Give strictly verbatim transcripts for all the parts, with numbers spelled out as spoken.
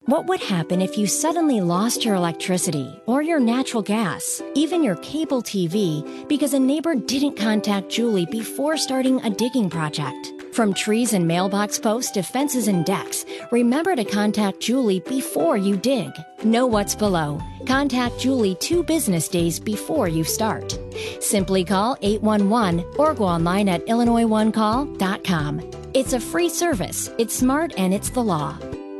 What would happen if you suddenly lost your electricity or your natural gas, even your cable T V, because a neighbor didn't contact Julie before starting a digging project? From trees and mailbox posts to fences and decks, remember to contact Julie before you dig. Know what's below. Contact Julie two business days before you start. Simply call eight one one or go online at illinois one call dot com. It's a free service, it's smart, and it's the law.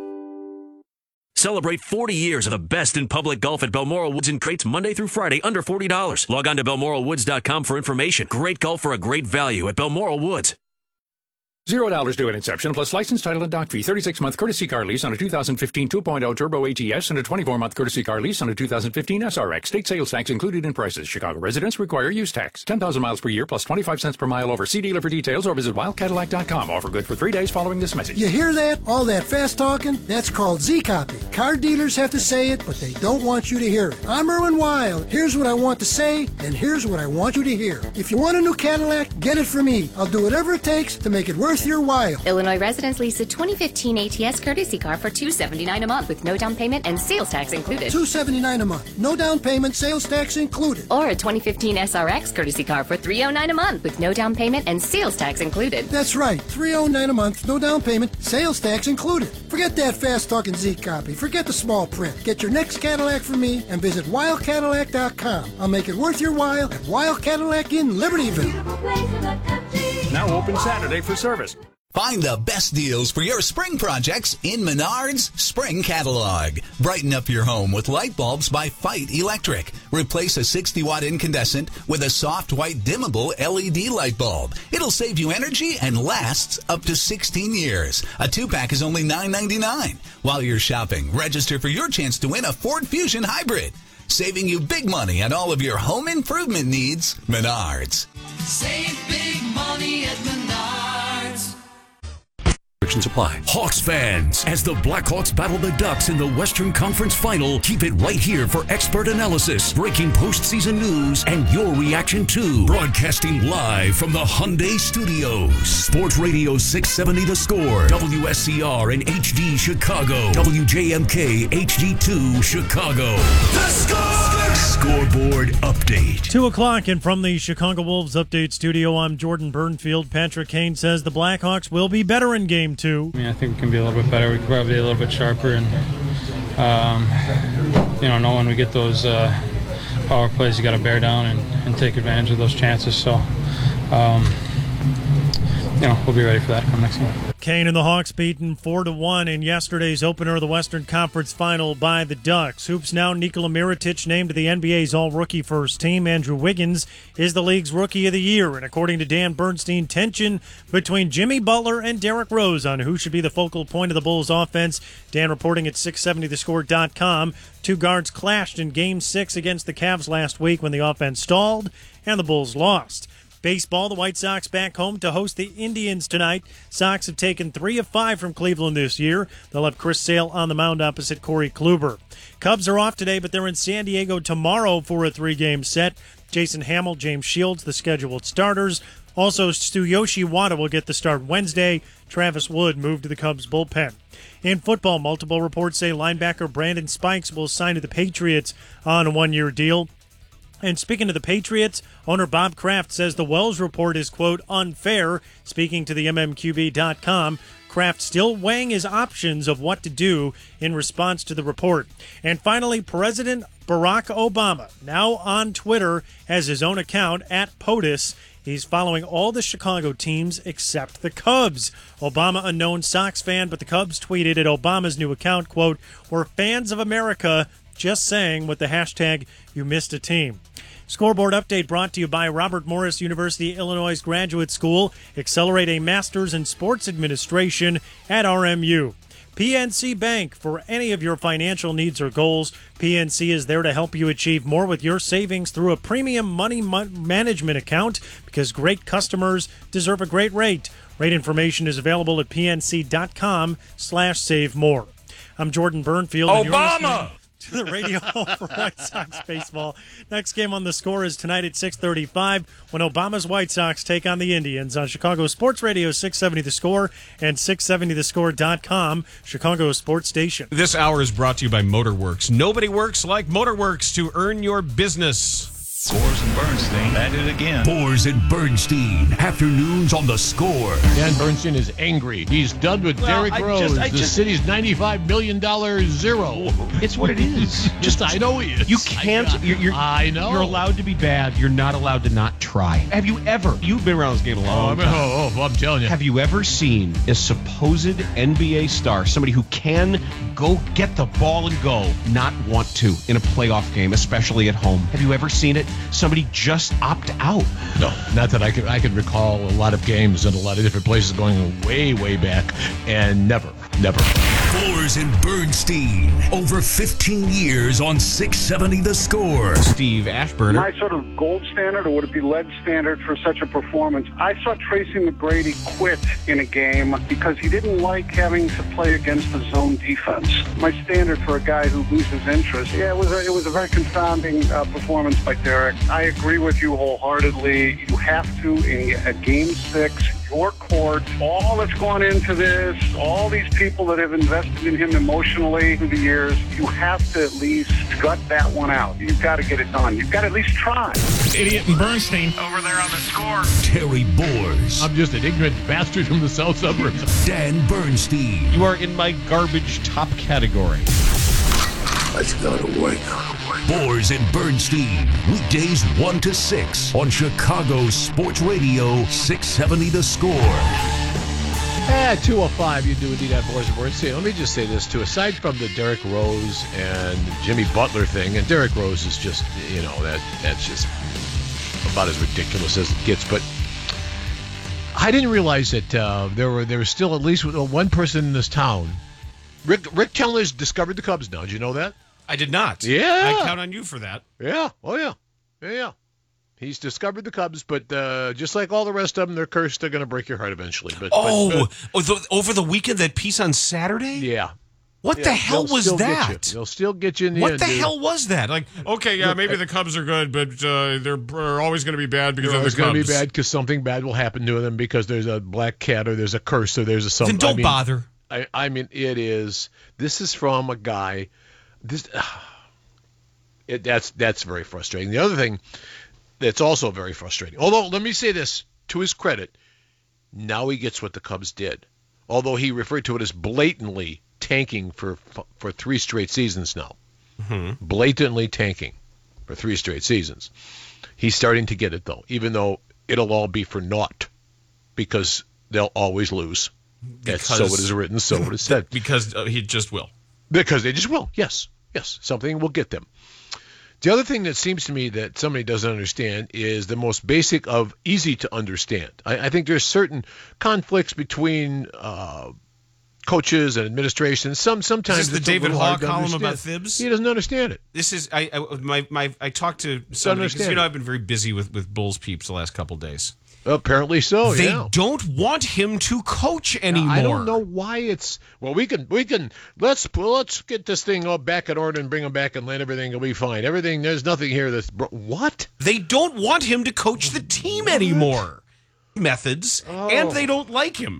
Celebrate forty years of the best in public golf at Balmoral Woods and Crates Monday through Friday under forty dollars. Log on to balmoral woods dot com for information. Great golf for a great value at Balmoral Woods. Zero dollars due at inception, plus license, title, and dock fee. thirty-six month courtesy car lease on a two thousand fifteen two point oh Turbo A T S and a twenty-four month courtesy car lease on a two thousand fifteen S R X. State sales tax included in prices. Chicago residents require use tax. ten thousand miles per year plus twenty-five cents per mile over. See dealer for details or visit wild cadillac dot com. Offer good for three days following this message. You hear that? All that fast talking? That's called Z-Copy. Car dealers have to say it, but they don't want you to hear it. I'm Erwin Wild. Here's what I want to say, and here's what I want you to hear. If you want a new Cadillac, get it from me. I'll do whatever it takes to make it worth your while. Illinois residents lease a twenty fifteen A T S courtesy car for two hundred seventy-nine dollars a month with no down payment and sales tax included. two hundred seventy-nine dollars a month. No down payment, sales tax included. Or a twenty fifteen S R X courtesy car for three hundred nine dollars a month with no down payment and sales tax included. That's right. three hundred nine dollars a month, no down payment, sales tax included. Forget that fast-talking Z-Copy. Forget the small print. Get your next Cadillac from me and visit wild cadillac dot com. I'll make it worth your while at Wild Cadillac in Libertyville. Now open Saturday for service. Find the best deals for your spring projects in Menards Spring Catalog. Brighten up your home with light bulbs by Fight Electric. Replace a sixty watt incandescent with a soft white dimmable L E D light bulb. It'll save you energy and lasts up to sixteen years. A two-pack is only nine ninety-nine. While you're shopping, register for your chance to win a Ford Fusion Hybrid. Saving you big money on all of your home improvement needs. Menards. Save big money at Menards. Supply. Hawks fans, as the Blackhawks battle the Ducks in the Western Conference Final, keep it right here for expert analysis, breaking postseason news, and your reaction too. Broadcasting live from the Hyundai Studios. Sports Radio six seventy The Score, W S C R and H D Chicago, W J M K H D two Chicago. The Score! Scoreboard update. Two o'clock, and from the Chicago Wolves update studio, I'm Jordan Burnfield. Patrick Kane says the Blackhawks will be better in game two. I mean, I think we can be a little bit better. We could probably be a little bit sharper, and um, you know, know when we get those uh, power plays, you got to bear down and, and take advantage of those chances. So, um, you know, we'll be ready for that come next game. Kane and the Hawks beaten four to one in yesterday's opener of the Western Conference Final by the Ducks. Hoops now, Nikola Mirotic named to the N B A's all-rookie first team. Andrew Wiggins is the league's Rookie of the Year. And according to Dan Bernstein, tension between Jimmy Butler and Derrick Rose on who should be the focal point of the Bulls' offense. Dan reporting at six seventy the score dot com. Two guards clashed in Game six against the Cavs last week when the offense stalled and the Bulls lost. Baseball, the White Sox back home to host the Indians tonight. Sox have taken three of five from Cleveland this year. They'll have Chris Sale on the mound opposite Corey Kluber. Cubs are off today, but they're in San Diego tomorrow for a three-game set. Jason Hamill, James Shields, the scheduled starters. Also, Tsuyoshi Wada will get the start Wednesday. Travis Wood moved to the Cubs bullpen. In football, multiple reports say linebacker Brandon Spikes will sign to the Patriots on a one-year deal. And speaking to the Patriots, owner Bob Kraft says the Wells report is, quote, unfair. Speaking to the M M Q B dot com, Kraft still weighing his options of what to do in response to the report. And finally, President Barack Obama, now on Twitter, has his own account, at POTUS. He's following all the Chicago teams except the Cubs. Obama, a known Sox fan, but the Cubs tweeted at Obama's new account, quote, we're fans of America, just saying, with the hashtag you missed a team. Scoreboard update brought to you by Robert Morris University Illinois Graduate School. Accelerate a master's in sports administration at R M U. P N C Bank, for any of your financial needs or goals, P N C is there to help you achieve more with your savings through a premium money management account, because great customers deserve a great rate. Rate information is available at pnc.com slash save more. I'm Jordan Burnfield. Obama! to the radio for White Sox baseball. Next game on The Score is tonight at six thirty-five when Obama's White Sox take on the Indians on Chicago Sports Radio six seventy The Score and six seventy the score dot com, Chicago sports station. This hour is brought to you by Motorworks. Nobody works like Motorworks to earn your business. Boers and Bernstein at it again. Boers and Bernstein, afternoons on The Score. Dan Bernstein is angry. He's done with Well, Derrick I Rose, just- I the just- city's ninety-five million dollars zero. It's what it is. Just I know he is. You can't. I, You're, you're, I know. You're allowed to be bad. You're not allowed to not try. Have you ever? You've been around this game a Oh, long I mean, time. oh, oh, I'm telling you. Have you ever seen a supposed N B A star, somebody who can go get the ball and go, not want to in a playoff game, especially at home? Have you ever seen it? Somebody just opt out. No, not that I can. I can recall a lot of games in a lot of different places going way, way back, and never, never. Boers and Bernstein, over fifteen years on six seventy The Score. Steve Ashburner. My sort of gold standard, or would it be lead standard for such a performance? I saw Tracy McGrady quit in a game because he didn't like having to play against the zone defense. My standard for a guy who loses interest, yeah, it was a, it was a very confounding uh, performance by Derrick. I agree with you wholeheartedly. You have to, in a game six, your court, all that's gone into this, all these people that have invested in him emotionally through the years, you have to at least gut that one out. You've got to get it done. You've got to at least try. Idiot and Bernstein over there on The Score. Terry Boers. I'm just an ignorant bastard from the south suburbs. Dan Bernstein. You are in my garbage top category. Let's go to work. Boers and Bernstein, weekdays one to six on Chicago Sports Radio six seventy The Score. At two oh five, you do indeed have Boers and Bernstein. Let me just say this, too. Aside from the Derrick Rose and Jimmy Butler thing, and Derrick Rose is just, you know, that that's just about as ridiculous as it gets. But I didn't realize that uh, there were there was still at least one person in this town. Rick Rick Kellner's discovered the Cubs now. Did you know that? I did not. Yeah. I count on you for that. Yeah. Oh, yeah. Yeah, yeah. He's discovered the Cubs, but uh, just like all the rest of them, they're cursed. They're going to break your heart eventually. But Oh, but, uh, oh the, over the weekend, that piece on Saturday? yeah. What Yeah, the hell they'll was still get that? you. They'll still get you in the What end, the dude. hell was that? Like, okay, yeah, maybe the Cubs are good, but uh, they're, are always going to be bad because They're of always the Cubs. going to be bad because something bad will happen to them because there's a black cat or there's a curse or there's a something. Then don't I mean, bother. I, I mean, it is. This is from a guy. This. It, that's that's very frustrating. The other thing that's also very frustrating, although let me say this to his credit, now he gets what the Cubs did. Although he referred to it as blatantly tanking for for three straight seasons now, mm-hmm. blatantly tanking for three straight seasons. He's starting to get it though, even though it'll all be for naught because they'll always lose. That's so it is written, so it is said. Because uh, he just will. Because they just will. Yes, yes, something will get them. The other thing that seems to me that somebody doesn't understand is the most basic of easy to understand. I, I think there's certain conflicts between uh, coaches and administration. Some sometimes Is this the it's a David little Haw hard to column understand. about Thibs? He doesn't understand it. This is I, I my my I talked to somebody because understand you know it. I've been very busy with with Bulls peeps the last couple days. Apparently so. They yeah. don't want him to coach anymore. I don't know why it's well. We can we can let's let's get this thing all back in order and bring him back and let everything will be fine. Everything there's nothing here that's bro- what They don't want him to coach the team anymore. Methods, Oh. and they don't like him.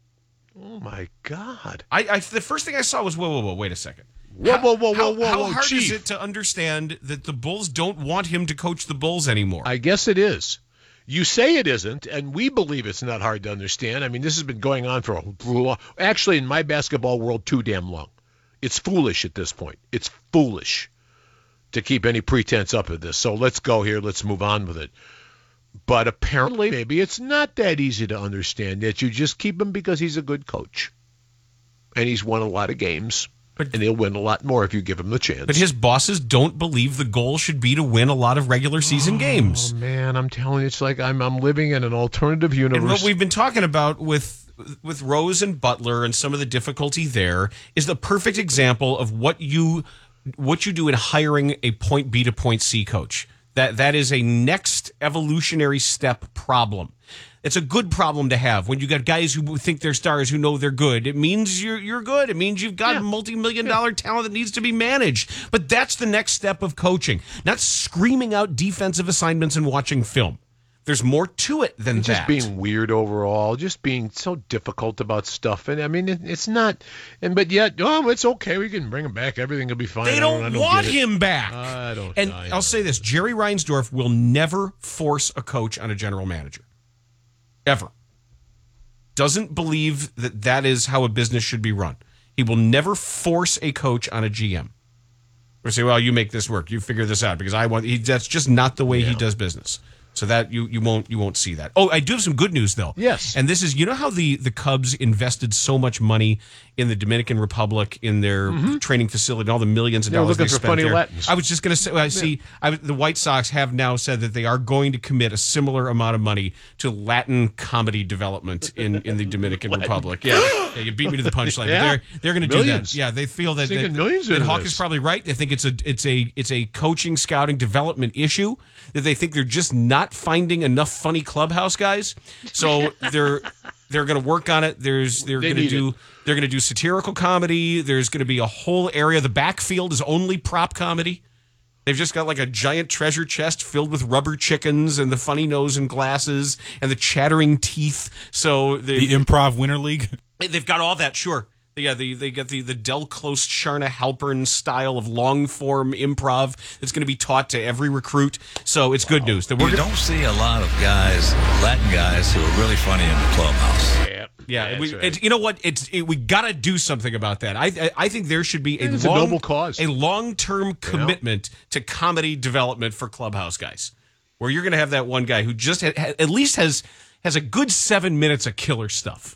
Oh my God! I, I the first thing I saw was whoa whoa whoa wait a second. Whoa whoa whoa How, whoa whoa! how whoa, hard Chief. is it to understand that the Bulls don't want him to coach the Bulls anymore? I guess it is. You say it isn't, and we believe it's not hard to understand. I mean, this has been going on for a long, actually in my basketball world too damn long. It's foolish at this point. It's foolish to keep any pretense up of this. So let's go here. Let's move on with it. But apparently, maybe it's not that easy to understand that you just keep him because he's a good coach. And he's won a lot of games. But, and he'll win a lot more if you give him the chance. But his bosses don't believe the goal should be to win a lot of regular season oh, games. Oh, man, I'm telling you, it's like I'm I'm living in an alternative universe. And what we've been talking about with with Rose and Butler and some of the difficulty there is the perfect example of what you what you do in hiring a point B to point C coach. That that is a next evolutionary step problem. It's a good problem to have when you got guys who think they're stars who know they're good. It means you're you're good. It means you've got yeah. multi-million yeah. dollar talent that needs to be managed. But that's the next step of coaching, not screaming out defensive assignments and watching film. There's more to it than and just that. Just being weird overall, just being so difficult about stuff. And I mean, it, it's not. And but yet, oh, it's okay. We can bring him back. Everything will be fine. They don't, I don't, I don't want him back. I don't. And I I'll don't. say this: Jerry Reinsdorf will never force a coach on a general manager, ever. Doesn't believe that that is how a business should be run. He will never force a coach on a G M. Or say, well, you make this work. You figure this out because I want. He, that's just not the way yeah. he does business. So that you, you won't you won't see that. Oh, I do have some good news though. Yes. And this is, you know how the, the Cubs invested so much money in the Dominican Republic in their mm-hmm. training facility and all the millions of They're dollars they looking for spent funny there. Latins. I was just going to say, I see I, the White Sox have now said that they are going to commit a similar amount of money to Latin comedy development in, in the Dominican Republic. Yeah. yeah, you beat me to the punchline. yeah. But they're they're going to do that. Yeah, they feel that, that, that Hawk is probably right. They think it's a it's a it's a coaching, scouting, development issue. That they think they're just not finding enough funny clubhouse guys, so they're they're going to work on it. There's they're they going to do it. they're going to do satirical comedy. There's going to be a whole area. The backfield is only prop comedy. They've just got like a giant treasure chest filled with rubber chickens and the funny nose and glasses and the chattering teeth. So the Improv Winter League. They've got all that. Sure. Yeah, the, they get the, the Del Close, Sharna Halpern style of long-form improv that's going to be taught to every recruit. So it's good news. That we're you gonna, don't see a lot of guys, Latin guys, who are really funny in the clubhouse. Yeah, yeah. yeah we, right. it, you know what? It's it, we got to do something about that. I I, I think there should be a, it's long, a noble cause, a long-term commitment yeah. to comedy development for clubhouse guys, where you're going to have that one guy who just ha, ha, at least has has a good seven minutes of killer stuff.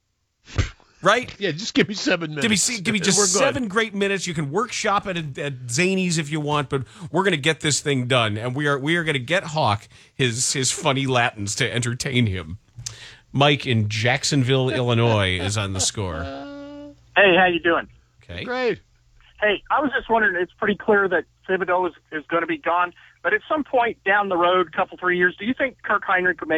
Right? Yeah, just give me seven minutes. Give me, give me just seven great minutes. You can workshop it at, at Zany's if you want, but we're going to get this thing done, and we are we are going to get Hawk his his funny Latins to entertain him. Mike in Jacksonville, Illinois, is on the score. Hey, how you doing? Okay, great. Hey, I was just wondering. It's pretty clear that Thibodeau is, is going to be gone, but at some point down the road, a couple three years, do you think Kirk Heinrich would make